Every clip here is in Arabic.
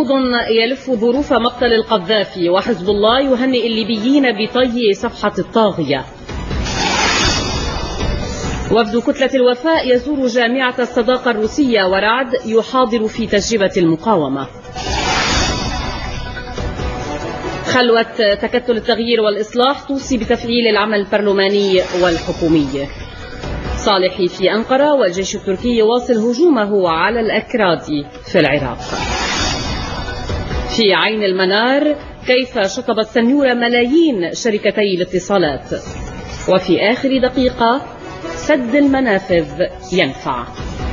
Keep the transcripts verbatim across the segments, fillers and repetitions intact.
غموض يلف ظروف مقتل القذافي، وحزب الله يهنئ الليبيين بطي صفحة الطاغية. وفد كتلة الوفاء يزور جامعة الصداقة الروسية، ورعد يحاضر في تجربة المقاومة. خلوة تكتل التغيير والإصلاح توصي بتفعيل العمل البرلماني والحكومي. صالحي في أنقرة، والجيش التركي يواصل هجومه على الأكراد في العراق. في عين المنار كيف شطبت سنيورة ملايين شركتي الاتصالات. وفي آخر دقيقة سد المنافذ ينفع.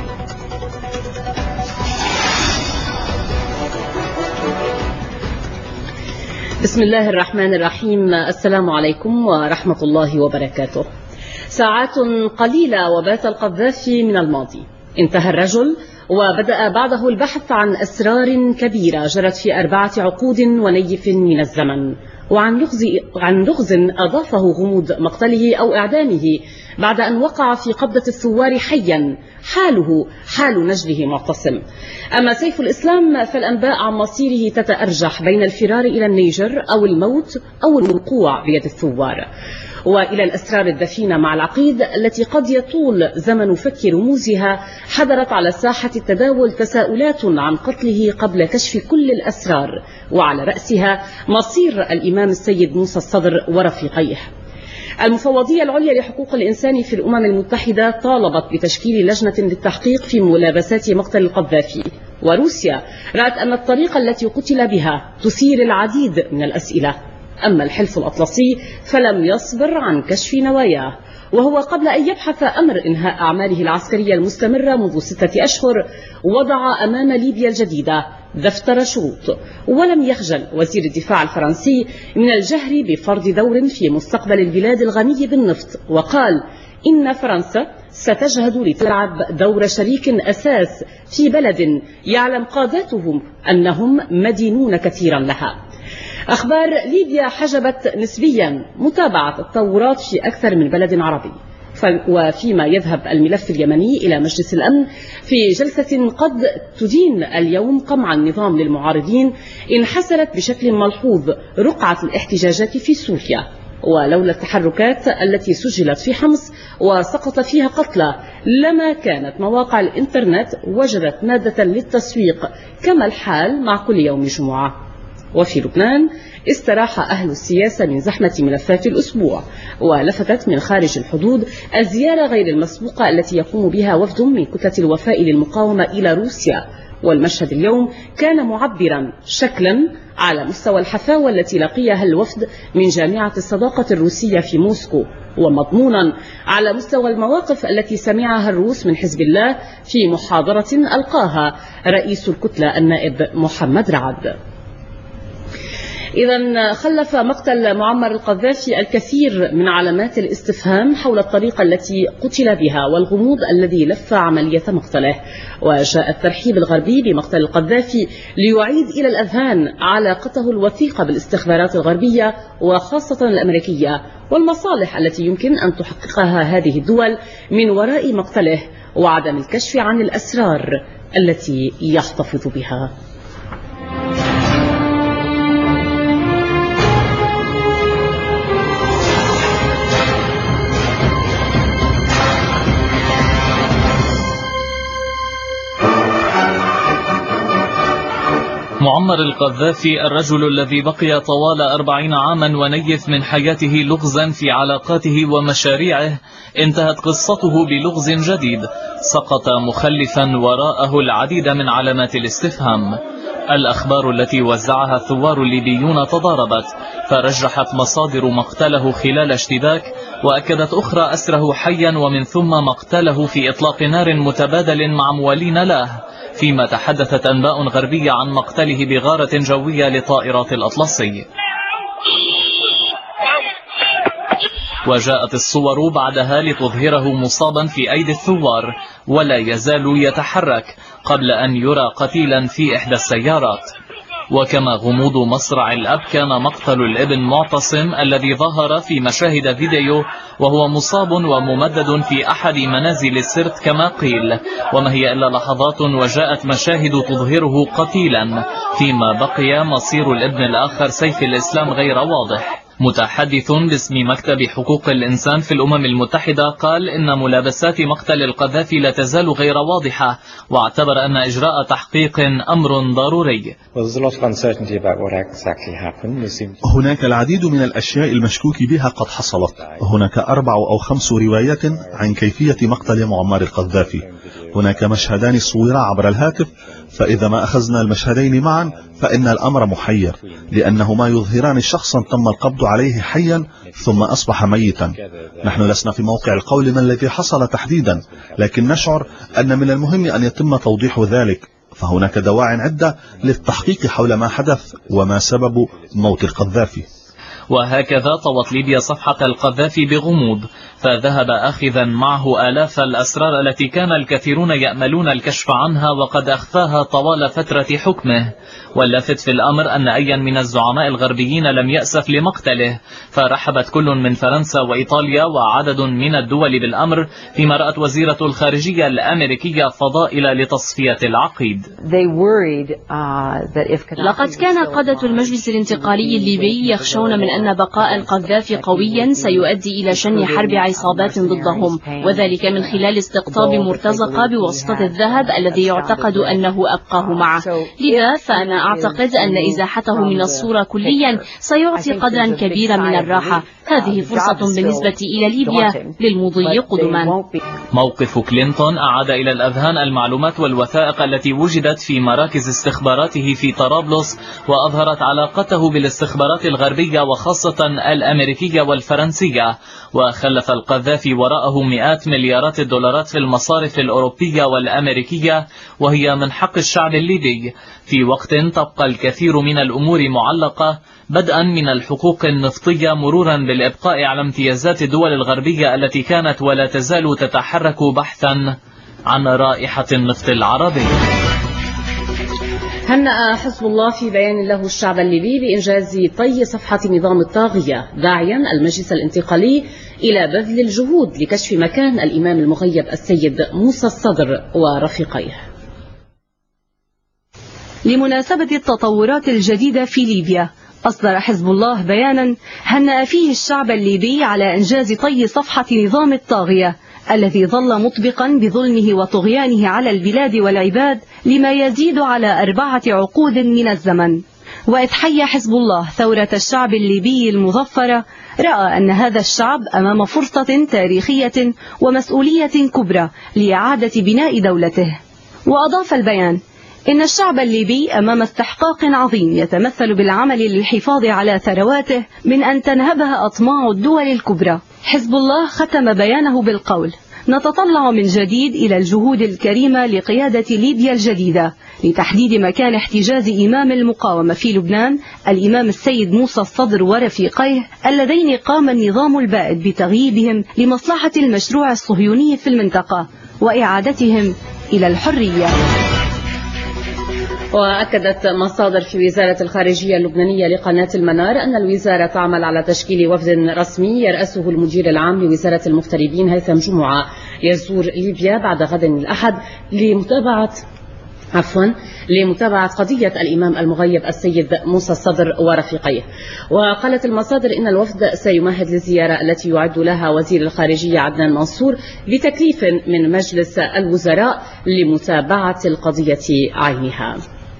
بسم الله الرحمن الرحيم. السلام عليكم ورحمة الله وبركاته. ساعات قليلة وبات القذافي من الماضي. انتهى الرجل وبدأ بعده البحث عن أسرار كبيرة جرت في أربعة عقود ونيف من الزمن، وعن لغز, عن لغز أضافه غموض مقتله أو إعدامه بعد أن وقع في قبضة الثوار حيا، حاله حال نجله معتصم. أما سيف الإسلام فالأنباء عن مصيره تتأرجح بين الفرار إلى النيجر أو الموت أو الوقوع بيد الثوار، وإلى الأسرار الدفينة مع العقيد التي قد يطول زمن فك رموزها. حضرت على ساحة التداول تساؤلات عن قتله قبل كشف كل الأسرار، وعلى رأسها مصير الإمام السيد موسى الصدر ورفيقيه. المفوضية العليا لحقوق الإنسان في الأمم المتحدة طالبت بتشكيل لجنة للتحقيق في ملابسات مقتل القذافي، وروسيا رأت أن الطريقة التي قتل بها تثير العديد من الأسئلة. أما الحلف الأطلسي فلم يصبر عن كشف نواياه، وهو قبل أن يبحث أمر إنهاء أعماله العسكرية المستمرة منذ ستة أشهر وضع أمام ليبيا الجديدة دفتر شروط. ولم يخجل وزير الدفاع الفرنسي من الجهر بفرض دور في مستقبل البلاد الغني بالنفط، وقال إن فرنسا ستجهد لتلعب دور شريك أساس في بلد يعلم قادتهم أنهم مدينون كثيرا لها. أخبار ليبيا حجبت نسبيا متابعة التطورات في أكثر من بلد عربي، وفيما يذهب الملف اليمني إلى مجلس الأمن في جلسة قد تدين اليوم قمع النظام للمعارضين، انحسرت بشكل ملحوظ رقعة الاحتجاجات في سوريا. ولولا التحركات التي سجلت في حمص وسقط فيها قتلى لما كانت مواقع الإنترنت وجدت مادة للتسويق، كما الحال مع كل يوم جمعة. وفي لبنان استراح أهل السياسة من زحمة ملفات الأسبوع، ولفتت من خارج الحدود الزيارة غير المسبوقة التي يقوم بها وفد من كتلة الوفاء للمقاومة إلى روسيا. والمشهد اليوم كان معبرا شكلا على مستوى الحفاوة التي لقيها الوفد من جامعة الصداقة الروسية في موسكو، ومضمونا على مستوى المواقف التي سمعها الروس من حزب الله في محاضرة ألقاها رئيس الكتلة النائب محمد رعد. إذا خلف مقتل معمر القذافي الكثير من علامات الاستفهام حول الطريقة التي قتل بها والغموض الذي لف عملية مقتله. وجاء الترحيب الغربي بمقتل القذافي ليعيد إلى الأذهان علاقته الوثيقة بالاستخبارات الغربية وخاصة الأمريكية، والمصالح التي يمكن أن تحققها هذه الدول من وراء مقتله، وعدم الكشف عن الأسرار التي يحتفظ بها. معمر القذافي الرجل الذي بقي طوال أربعين عاما ونيف من حياته لغزا في علاقاته ومشاريعه، انتهت قصته بلغز جديد سقط مخلفا وراءه العديد من علامات الاستفهام. الأخبار التي وزعها الثوار الليبيون تضاربت، فرجحت مصادر مقتله خلال اشتباك، وأكدت أخرى أسره حيا ومن ثم مقتله في إطلاق نار متبادل مع موالين له، فيما تحدثت أنباء غربية عن مقتله بغارة جوية لطائرات الأطلسي. وجاءت الصور بعدها لتظهره مصابا في أيدي الثوار، ولا يزال يتحرك قبل أن يرى قتيلا في إحدى السيارات. وكما غموض مصرع الأب كان مقتل الابن معتصم الذي ظهر في مشاهد فيديو وهو مصاب وممدد في أحد منازل السرت كما قيل، وما هي إلا لحظات وجاءت مشاهد تظهره قتيلا، فيما بقي مصير الابن الآخر سيف الإسلام غير واضح. متحدث باسم مكتب حقوق الإنسان في الأمم المتحدة قال إن ملابسات مقتل القذافي لا تزال غير واضحة، واعتبر أن إجراء تحقيق أمر ضروري. هناك العديد من الأشياء المشكوك بها قد حصلت. هناك أربع أو خمس روايات عن كيفية مقتل معمر القذافي. هناك مشهدان صورا عبر الهاتف، فإذا ما أخذنا المشهدين معا فإن الأمر محير، لأنهما يظهران شخصا تم القبض عليه حيا ثم أصبح ميتا. نحن لسنا في موقع القول ما الذي حصل تحديدا، لكن نشعر أن من المهم أن يتم توضيح ذلك، فهناك دواع عدة للتحقيق حول ما حدث وما سبب موت القذافي. وهكذا طوت ليبيا صفحة القذافي بغموض، فذهب آخذا معه آلاف الأسرار التي كان الكثيرون يأملون الكشف عنها وقد أخفاها طوال فترة حكمه. واللافت في الأمر أن أيا من الزعماء الغربيين لم يأسف لمقتله، فرحبت كل من فرنسا وإيطاليا وعدد من الدول بالأمر، فيما رأت وزيرة الخارجية الأمريكية فضائل لتصفية العقيد. لقد كان قادة المجلس الانتقالي الليبي يخشون من أن بقاء القذافي قويا سيؤدي إلى شن حرب عصابات ضدهم، وذلك من خلال استقطاب مرتزقة بواسطة الذهب الذي يعتقد أنه أبقاه معه. لذا فأنا أعتقد أن إزاحته من الصورة كليا سيعطي قدرا كبيرا من الراحة. هذه فرصة بالنسبة إلى ليبيا للمضي قدما. موقف كلينتون أعاد إلى الأذهان المعلومات والوثائق التي وجدت في مراكز استخباراته في طرابلس، وأظهرت علاقته بالاستخبارات الغربية وخاصة الأمريكية والفرنسية، وخلف القذافي وراءه مئات مليارات الدولارات في المصارف الأوروبية والأمريكية، وهي من حق الشعب الليبي، في وقت تبقى الكثير من الأمور معلقة، بدءا من الحقوق النفطية مرورا بالإبقاء على امتيازات الدول الغربية التي كانت ولا تزال تتحرك بحثا عن رائحة النفط العربي. هنأ حزب الله في بيان له الشعب الليبي بإنجاز طي صفحة نظام الطاغية، داعيا المجلس الانتقالي إلى بذل الجهود لكشف مكان الإمام المغيب السيد موسى الصدر ورفيقيه. لمناسبة التطورات الجديدة في ليبيا، أصدر حزب الله بيانا هنأ فيه الشعب الليبي على إنجاز طي صفحة نظام الطاغية الذي ظل مطبقا بظلمه وطغيانه على البلاد والعباد لما يزيد على أربعة عقود من الزمن. وإذ حي حزب الله ثورة الشعب الليبي المظفرة، رأى أن هذا الشعب أمام فرصة تاريخية ومسؤولية كبرى لإعادة بناء دولته. وأضاف البيان إن الشعب الليبي أمام استحقاق عظيم يتمثل بالعمل للحفاظ على ثرواته من أن تنهبها أطماع الدول الكبرى. حزب الله ختم بيانه بالقول: نتطلع من جديد إلى الجهود الكريمة لقيادة ليبيا الجديدة لتحديد مكان احتجاز إمام المقاومة في لبنان الإمام السيد موسى الصدر ورفيقيه اللذين قام النظام البائد بتغييبهم لمصلحة المشروع الصهيوني في المنطقة وإعادتهم إلى الحرية. وأكدت مصادر في وزارة الخارجية اللبنانية لقناة المنار أن الوزارة تعمل على تشكيل وفد رسمي يرأسه المدير العام لوزارة المغتربين هيثم جمعة يزور ليبيا بعد غد الأحد لمتابعة عفوا لمتابعة قضية الإمام المغيب السيد موسى الصدر ورفيقيه. وقالت المصادر إن الوفد سيمهد للزيارة التي يعد لها وزير الخارجية عدنان منصور بتكليف من مجلس الوزراء لمتابعة القضية عينها.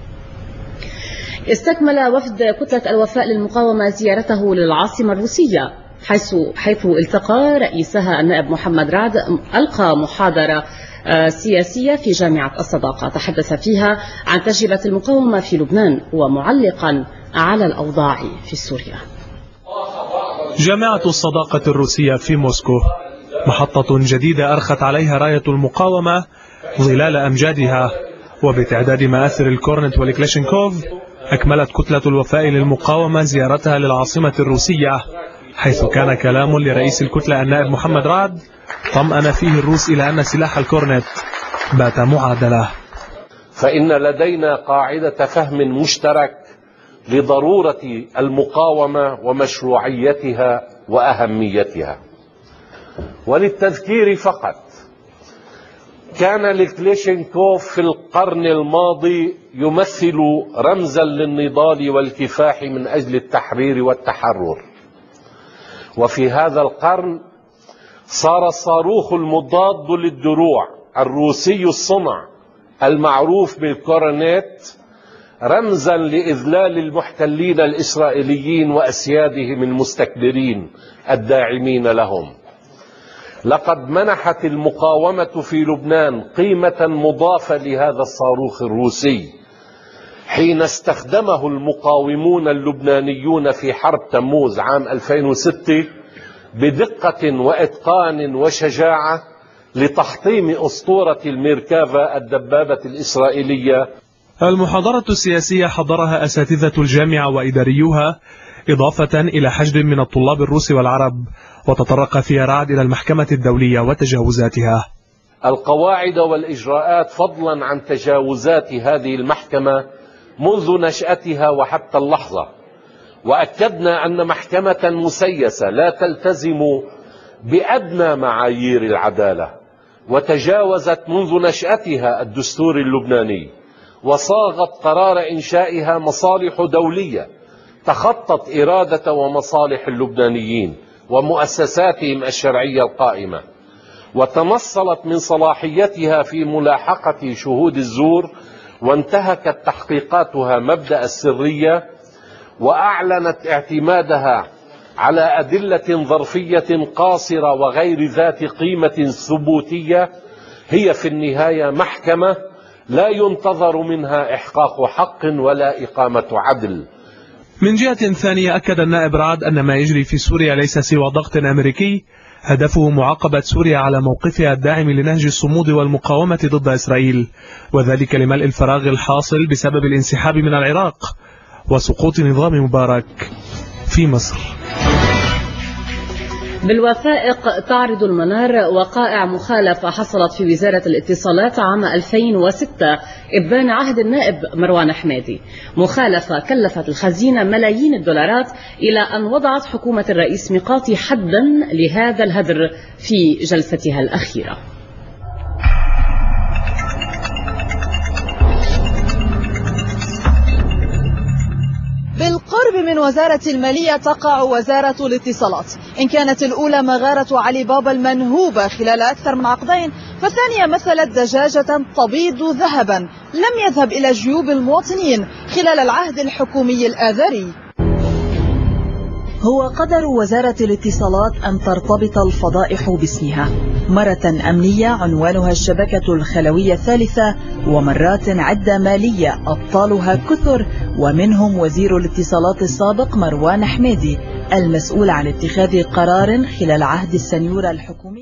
استكمل وفد كتلة الوفاء للمقاومة زيارته للعاصمة الروسية، حيث حيث التقى رئيسها النائب محمد رعد ألقى محاضرة سياسية في جامعة الصداقة تحدث فيها عن تجربة المقاومة في لبنان ومعلقا على الأوضاع في سوريا. جامعة الصداقة الروسية في موسكو محطة جديدة أرخت عليها راية المقاومة ظلال أمجادها، وبتعداد مآثر الكورنت والكلاشينكوف أكملت كتلة الوفاء للمقاومة زيارتها للعاصمة الروسية، حيث كان كلام لرئيس الكتلة النائب محمد رعد طمأن فيه الروس إلى أن سلاح الكورنت بات معادلة. فإن لدينا قاعدة فهم مشترك لضرورة المقاومة ومشروعيتها وأهميتها. وللتذكير فقط، كان الكليشنكوف في القرن الماضي يمثل رمزا للنضال والكفاح من أجل التحرير والتحرر، وفي هذا القرن صار الصاروخ المضاد للدروع الروسي الصنع المعروف بالكورنيت رمزا لإذلال المحتلين الإسرائيليين وأسيادهم المستكبرين الداعمين لهم. لقد منحت المقاومة في لبنان قيمة مضافة لهذا الصاروخ الروسي حين استخدمه المقاومون اللبنانيون في حرب تموز عام ألفين وستة بدقة وإتقان وشجاعة لتحطيم أسطورة الميركافا الدبابة الإسرائيلية. المحاضرة السياسية حضرها أساتذة الجامعة وإداريوها، إضافة إلى حشد من الطلاب الروس والعرب، وتطرق فيها رعد إلى المحكمة الدولية وتجاوزاتها. القواعد والإجراءات فضلا عن تجاوزات هذه المحكمة منذ نشأتها وحتى اللحظة، وأكدنا أن محكمة مسيسة لا تلتزم بأدنى معايير العدالة، وتجاوزت منذ نشأتها الدستور اللبناني، وصاغت قرار إنشائها مصالح دولية تخطت إرادة ومصالح اللبنانيين ومؤسساتهم الشرعية القائمة، وتنصلت من صلاحيتها في ملاحقة شهود الزور، وانتهكت تحقيقاتها مبدأ السرية، وأعلنت اعتمادها على أدلة ظرفية قاصرة وغير ذات قيمة ثبوتية. هي في النهاية محكمة لا ينتظر منها إحقاق حق ولا إقامة عدل. من جهة ثانية، أكد النائب رعد أن ما يجري في سوريا ليس سوى ضغط أمريكي هدفه معاقبة سوريا على موقفها الداعم لنهج الصمود والمقاومة ضد إسرائيل، وذلك لملء الفراغ الحاصل بسبب الانسحاب من العراق وسقوط نظام مبارك في مصر. بالوثائق تعرض المنار وقائع مخالفة حصلت في وزارة الاتصالات عام ألفين وستة إبان عهد النائب مروان حمادي، مخالفة كلفت الخزينة ملايين الدولارات إلى أن وضعت حكومة الرئيس ميقاتي حدا لهذا الهدر في جلستها الأخيرة. بالقرب من وزارة المالية تقع وزارة الاتصالات، إن كانت الأولى مغارة علي بابا المنهوبة خلال أكثر من عقدين، فالثانية مثلت دجاجة تبيض ذهبا لم يذهب إلى جيوب المواطنين خلال العهد الحكومي الآذري. هو قدر وزارة الاتصالات أن ترتبط الفضائح باسمها، مرة أمنية عنوانها الشبكة الخلوية الثالثة، ومرات عدة مالية أبطالها كثر، ومنهم وزير الاتصالات السابق مروان حمادي المسؤول عن اتخاذ قرار خلال عهد السنيور الحكومي.